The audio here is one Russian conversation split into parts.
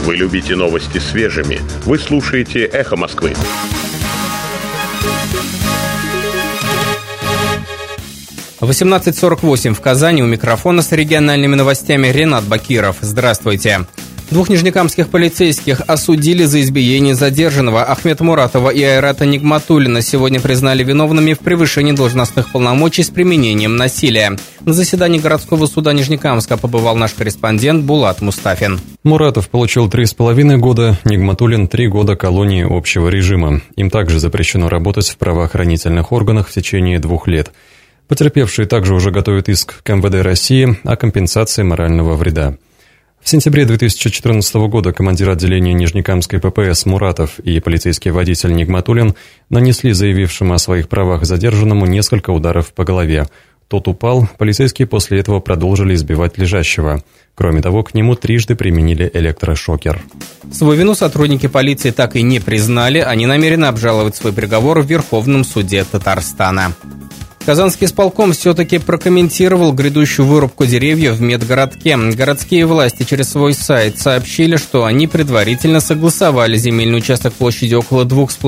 Вы любите новости свежими. Вы слушаете «Эхо Москвы». В 18:48 в Казани у микрофона с региональными новостями Ренат Бакиров. Здравствуйте. Двух нижнекамских полицейских осудили за избиение задержанного. Ахмета Муратова и Айрата Нигматуллина сегодня признали виновными в превышении должностных полномочий с применением насилия. На заседании городского суда Нижнекамска побывал наш корреспондент Булат Мустафин. Муратов получил 3,5 года, Нигматуллин 3 года колонии общего режима. Им также запрещено работать в правоохранительных органах в течение 2 лет. Потерпевшие также уже готовят иск к МВД России о компенсации морального вреда. В сентябре 2014 года командир отделения Нижнекамской ППС Муратов и полицейский водитель Нигматуллин нанесли заявившему о своих правах задержанному несколько ударов по голове. Тот упал, полицейские после этого продолжили избивать лежащего. Кроме того, к нему трижды применили электрошокер. Свою вину сотрудники полиции так и не признали, они намерены обжаловать свой приговор в Верховном суде Татарстана. Казанский исполком все-таки прокомментировал грядущую вырубку деревьев в медгородке. Городские власти через свой сайт сообщили, что они предварительно согласовали земельный участок площадью около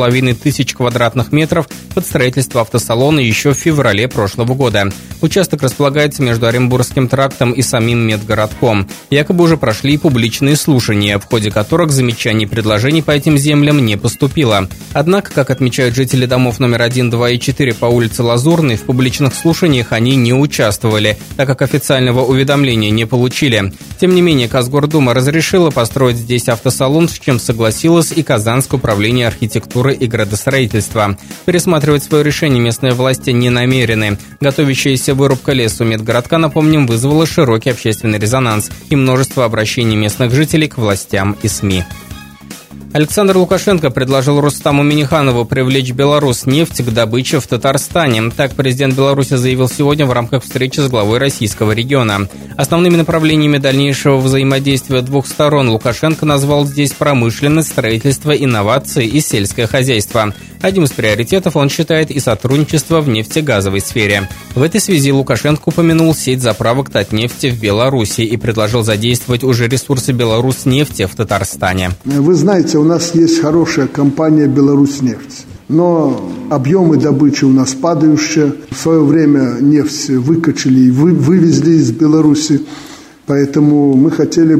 2500 квадратных метров под строительство автосалона еще в феврале прошлого года. Участок располагается между Оренбургским трактом и самим медгородком. Якобы уже прошли публичные слушания, в ходе которых замечаний и предложений по этим землям не поступило. Однако, как отмечают жители домов номер 1, 2 и 4 по улице Лазурной, в публичных слушаниях они не участвовали, так как официального уведомления не получили. Тем не менее, Казгордума разрешила построить здесь автосалон, с чем согласилось и Казанское управление архитектуры и градостроительства. Пересматривать свое решение местные власти не намерены. Готовящаяся вырубка леса у медгородка, напомним, вызвала широкий общественный резонанс и множество обращений местных жителей к властям и СМИ. Александр Лукашенко предложил Рустаму Минниханову привлечь Беларуснефть к добыче в Татарстане. Так президент Беларуси заявил сегодня в рамках встречи с главой российского региона. Основными направлениями дальнейшего взаимодействия двух сторон Лукашенко назвал здесь промышленность, строительство, инновации и сельское хозяйство. Одним из приоритетов он считает и сотрудничество в нефтегазовой сфере. В этой связи Лукашенко упомянул сеть заправок Татнефти в Беларуси и предложил задействовать уже ресурсы Беларуснефти в Татарстане. Вы знаете, у нас есть хорошая компания «Беларуснефть». Но объемы добычи у нас падающие. В свое время нефть выкачали и вывезли из Беларуси. Поэтому мы хотели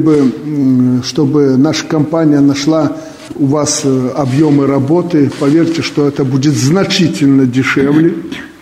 бы, чтобы наша компания нашла у вас объемы работы. Поверьте, что это будет значительно дешевле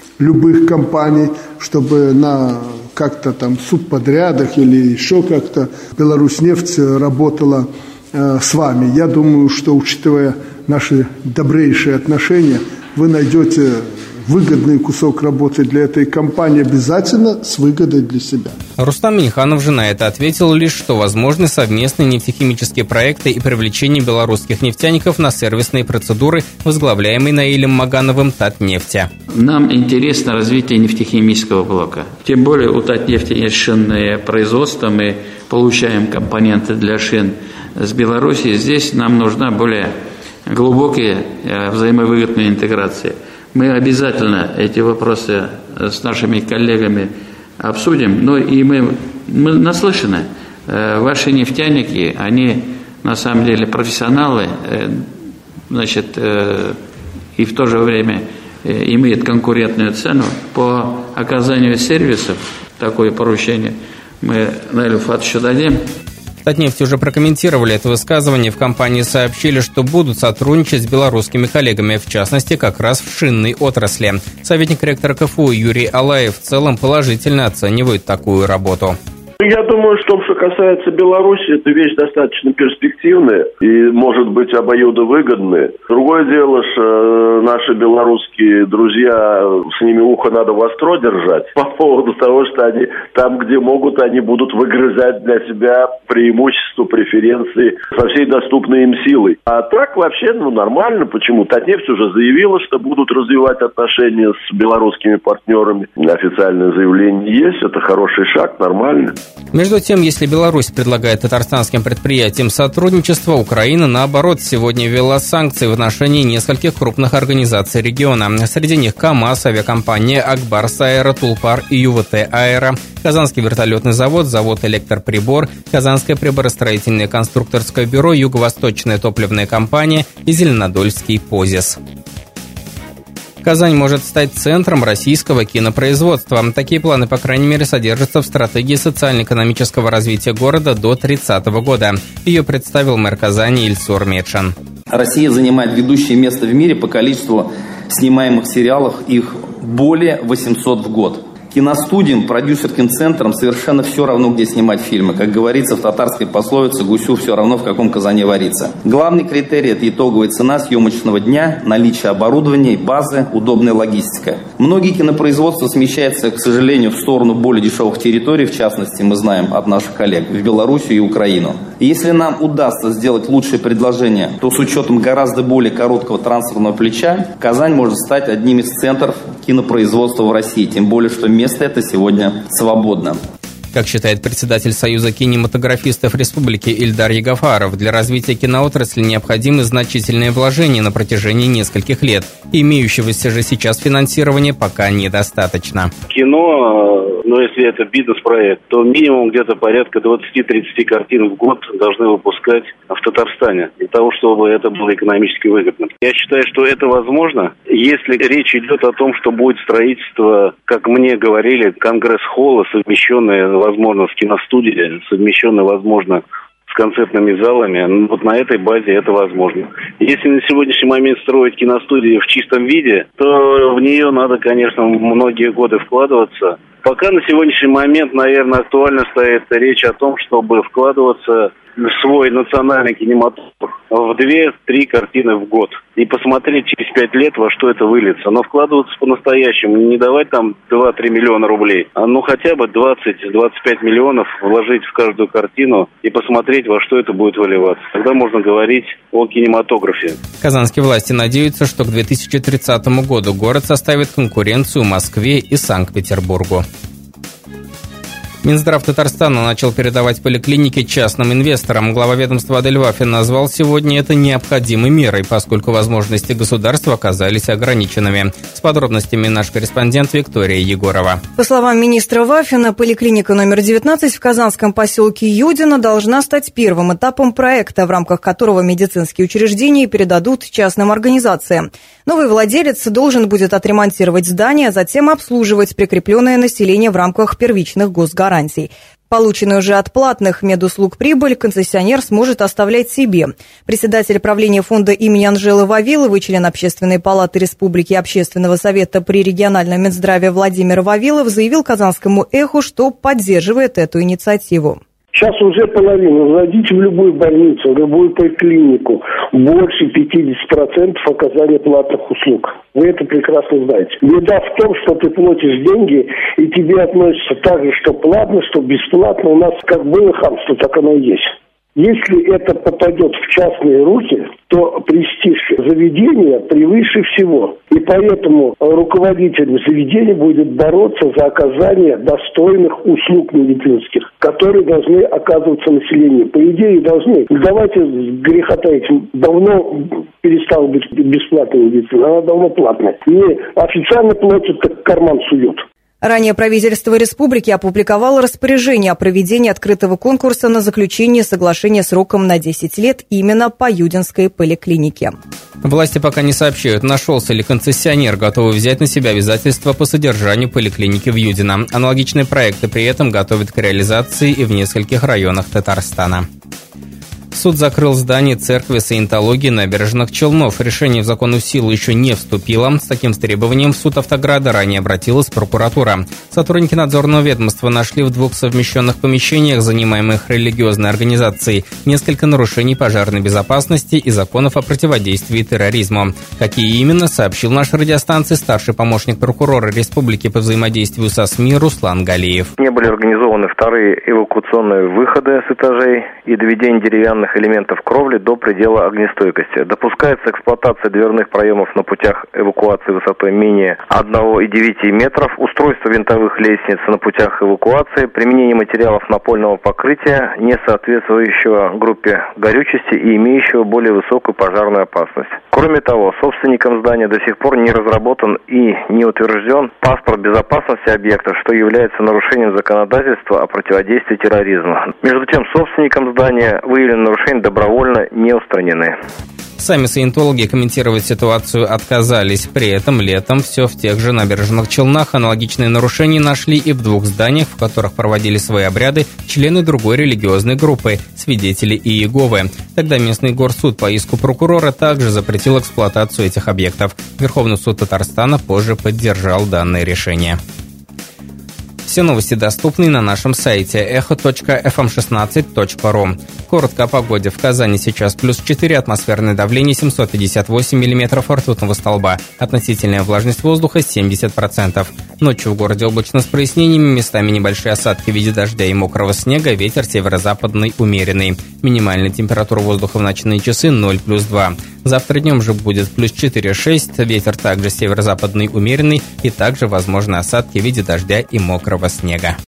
любых компаний, чтобы на как-то там субподрядах или еще как-то Беларуснефть работала с вами. Я думаю, что, учитывая наши добрейшие отношения, вы найдете выгодный кусок работы для этой компании обязательно с выгодой для себя. Рустам Минниханов же на это ответил лишь, что возможны совместные нефтехимические проекты и привлечение белорусских нефтяников на сервисные процедуры, возглавляемые Наилем Магановым Татнефти. Нам интересно развитие нефтехимического блока. Тем более у Татнефти есть шинное производство, мы получаем компоненты для шин с Беларуси. Здесь нам нужна более глубокая взаимовыгодная интеграция. Мы обязательно эти вопросы с нашими коллегами обсудим. Ну и мы наслышаны. Ваши нефтяники, они на самом деле профессионалы, значит, и в то же время имеют конкурентную цену по оказанию сервисов. Такое поручение мы Наилю Фатовичу дадим. Татнефть уже прокомментировали это высказывание. В компании сообщили, что будут сотрудничать с белорусскими коллегами, в частности, как раз в шинной отрасли. Советник ректора КФУ Юрий Алаев в целом положительно оценивает такую работу. Я думаю, что касается Беларуси, это вещь достаточно перспективная и, может быть, обоюдовыгодная. Другое дело, что наши белорусские друзья, с ними ухо надо востро держать по поводу того, что они там, где могут, они будут выгрызать для себя преимущества, преференции со всей доступной им силой. А так вообще, нормально. Почему? Татнефть уже заявила, что будут развивать отношения с белорусскими партнерами. Официальное заявление есть, это хороший шаг, нормально. Между тем, если Беларусь предлагает татарстанским предприятиям сотрудничество, Украина, наоборот, сегодня ввела санкции в отношении нескольких крупных организаций региона. Среди них КАМАЗ, авиакомпания «Акбарс Аэро», «Тулпар» и ЮВТ Аэро, Казанский вертолетный завод, завод «Электроприбор», Казанское приборостроительное конструкторское бюро, Юго-Восточная топливная компания и Зеленодольский ПОЗИС. Казань может стать центром российского кинопроизводства. Такие планы, по крайней мере, содержатся в стратегии социально-экономического развития города до 30 года. Ее представил мэр Казани Ильсур Медшин. Россия занимает ведущее место в мире по количеству снимаемых сериалов, их более 800 в год. Киностудиям, продюсерским центрам совершенно все равно, где снимать фильмы. Как говорится в татарской пословице, гусю все равно, в каком казане варится. Главный критерий – это итоговая цена съемочного дня, наличие оборудования и базы, удобная логистика. Многие кинопроизводства смещаются, к сожалению, в сторону более дешевых территорий, в частности, мы знаем от наших коллег, в Белоруссию и Украину. И если нам удастся сделать лучшее предложение, то с учетом гораздо более короткого трансферного плеча, Казань может стать одним из центров кинопроизводства в России, тем более, что место это сегодня свободно. Как считает председатель Союза кинематографистов Республики Ильдар Ягафаров, для развития киноотрасли необходимы значительные вложения на протяжении нескольких лет. Имеющегося же сейчас финансирования пока недостаточно. Кино, если это бизнес-проект, то минимум где-то порядка 20-30 картин в год должны выпускать в Татарстане, для того, чтобы это было экономически выгодно. Я считаю, что это возможно, если речь идет о том, что будет строительство, как мне говорили, конгресс-холла, совмещенное, возможно, с киностудией, совмещенное, возможно, с концертными залами. Вот на этой базе это возможно. Если на сегодняшний момент строить киностудию в чистом виде, то в нее надо, конечно, многие годы вкладываться. Пока на сегодняшний момент, наверное, актуально стоит речь о том, чтобы вкладываться в свой национальный кинематограф в 2-3 картины в год. И посмотреть через 5 лет, во что это выльется. Но вкладываться по-настоящему, не давать там 2-3 миллиона рублей, а хотя бы 20-25 миллионов вложить в каждую картину и посмотреть, во что это будет выливаться. Тогда можно говорить о кинематографе. Казанские власти надеются, что к 2030 году город составит конкуренцию Москве и Санкт-Петербургу. Минздрав Татарстана начал передавать поликлиники частным инвесторам. Глава ведомства Адель Вафин назвал сегодня это необходимой мерой, поскольку возможности государства оказались ограниченными. С подробностями наш корреспондент Виктория Егорова. По словам министра Вафина, поликлиника номер 19 в казанском поселке Юдино должна стать первым этапом проекта, в рамках которого медицинские учреждения передадут частным организациям. Новый владелец должен будет отремонтировать здание, а затем обслуживать прикрепленное население в рамках первичных госгарантий. Полученную же от платных медуслуг прибыль концессионер сможет оставлять себе. Председатель правления фонда имени Анжелы Вавиловой, член Общественной палаты Республики Общественного совета при региональном Минздраве Владимир Вавилов заявил Казанскому эху, что поддерживает эту инициативу. Сейчас уже половина. Зайдите в любую больницу, в любую поликлинику. Больше 50% оказания платных услуг. Вы это прекрасно знаете. Беда в том, что ты платишь деньги, и тебе относятся так же, что платно, что бесплатно. У нас как было хамство, так оно и есть. Если это попадет в частные руки, то престиж заведения превыше всего. И поэтому руководитель заведения будет бороться за оказание достойных услуг медицинских, которые должны оказываться населению. По идее, должны. Давайте греха таить. Давно перестала быть бесплатной медицина. Она давно платная. И официально платят, как карман суют. Ранее правительство республики опубликовало распоряжение о проведении открытого конкурса на заключение соглашения сроком на 10 лет именно по Юдинской поликлинике. Власти пока не сообщают, нашелся ли концессионер, готовый взять на себя обязательства по содержанию поликлиники в Юдино. Аналогичные проекты при этом готовят к реализации и в нескольких районах Татарстана. Суд закрыл здание церкви саентологии Набережных Челнов. Решение в законную силу еще не вступило. С таким требованием в суд Автограда ранее обратилась прокуратура. Сотрудники надзорного ведомства нашли в 2 совмещенных помещениях, занимаемых религиозной организацией, несколько нарушений пожарной безопасности и законов о противодействии терроризму. Какие именно, сообщил нашей радиостанции старший помощник прокурора республики по взаимодействию со СМИ Руслан Галиев. Не были организованы вторые эвакуационные выходы с этажей и доведение деревянных строительных элементов кровли до предела огнестойкости. Допускается эксплуатация дверных проемов на путях эвакуации высотой менее 1,9 метров, устройство винтовых лестниц на путях эвакуации, применение материалов напольного покрытия, не соответствующего группе горючести и имеющего более высокую пожарную опасность. Кроме того, собственником здания до сих пор не разработан и не утвержден паспорт безопасности объекта, что является нарушением законодательства о противодействии терроризму. Между тем, собственником здания выявленные нарушения добровольно не устранены. Сами саентологи комментировать ситуацию отказались. При этом летом все в тех же Набережных Челнах аналогичные нарушения нашли и в 2 зданиях, в которых проводили свои обряды члены другой религиозной группы – свидетели Иеговы. Тогда местный горсуд по иску прокурора также запретил эксплуатацию этих объектов. Верховный суд Татарстана позже поддержал данное решение. Все новости доступны на нашем сайте echo.fm16.ru. Коротко о погоде. В Казани сейчас +4, атмосферное давление 758 мм ртутного столба. Относительная влажность воздуха 70%. Ночью в городе облачно с прояснениями, местами небольшие осадки в виде дождя и мокрого снега, ветер северо-западный умеренный. Минимальная температура воздуха в ночные часы 0+2. Завтра днем же будет +4-6, ветер также северо-западный умеренный и также возможны осадки в виде дождя и мокрого снега.